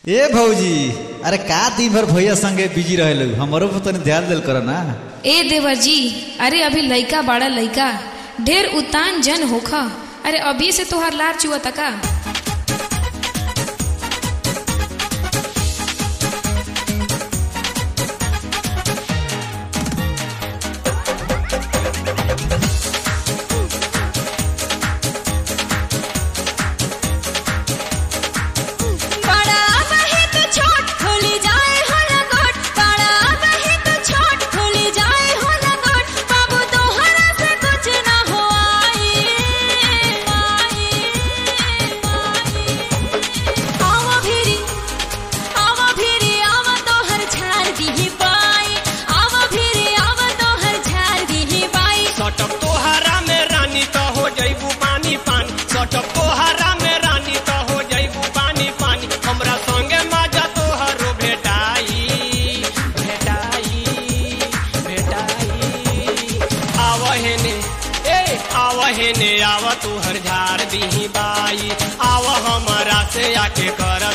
ए भौजी, अरे का दिन भर भैया संगे बिजी रहे लोग, हमारो पर तनी ध्यान देल करो ना। ए देवर जी, अरे अभी लइका बाड़ा लइका, ढेर उतान जन होखा। अरे अभी से तोहार लार चुआ तका। आवहेने आवा तू हर झाड़ दी बाई, आवा हमारा से आके कर